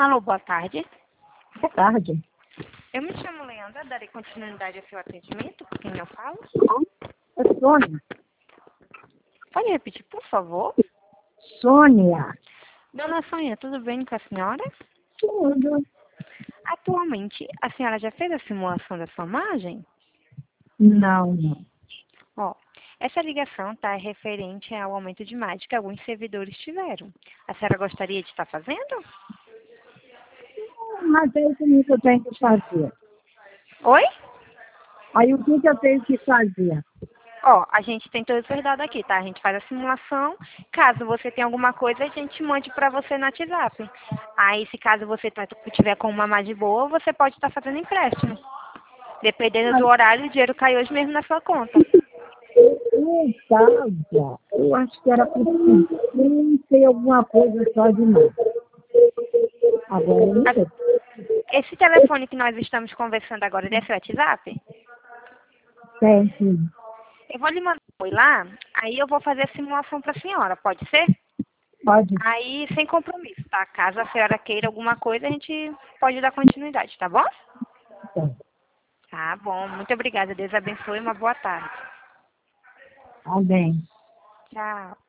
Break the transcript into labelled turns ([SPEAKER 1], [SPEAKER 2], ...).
[SPEAKER 1] Alô, boa tarde.
[SPEAKER 2] Boa tarde.
[SPEAKER 1] Eu me chamo Leandra, darei continuidade ao seu atendimento, com quem eu falo.
[SPEAKER 2] É Sônia.
[SPEAKER 1] Pode repetir, por favor?
[SPEAKER 2] Sônia.
[SPEAKER 1] Dona Sônia, tudo bem com a senhora?
[SPEAKER 2] Tudo.
[SPEAKER 1] Atualmente, a senhora já fez a simulação da sua margem?
[SPEAKER 2] Não, não.
[SPEAKER 1] Ó, essa ligação está referente ao aumento de margem que alguns servidores tiveram. A senhora gostaria de estar fazendo?
[SPEAKER 2] Mas aí o que eu tenho que fazer?
[SPEAKER 1] Oi?
[SPEAKER 2] Aí o que eu tenho que fazer?
[SPEAKER 1] Ó, a gente tem todos os dados aqui, tá? A gente faz a simulação. Caso você tenha alguma coisa, a gente mande para você no WhatsApp. Aí, se caso você tiver com uma margem boa, você pode estar fazendo empréstimo. Dependendo do horário, o dinheiro cai hoje mesmo na sua conta.
[SPEAKER 2] Eu estava, eu acho que era por 50 e alguma coisa só de novo. Agora eu não sei.
[SPEAKER 1] Esse telefone que nós estamos conversando agora, é seu WhatsApp?
[SPEAKER 2] Tem sim.
[SPEAKER 1] Eu vou lhe mandar um oi lá, aí eu vou fazer a simulação para a senhora, pode ser?
[SPEAKER 2] Pode.
[SPEAKER 1] Aí, sem compromisso, tá? Caso a senhora queira alguma coisa, a gente pode dar continuidade, tá bom?
[SPEAKER 2] Tem.
[SPEAKER 1] Tá bom, muito obrigada. Deus abençoe e uma boa tarde.
[SPEAKER 2] Tá bem.
[SPEAKER 1] Tchau.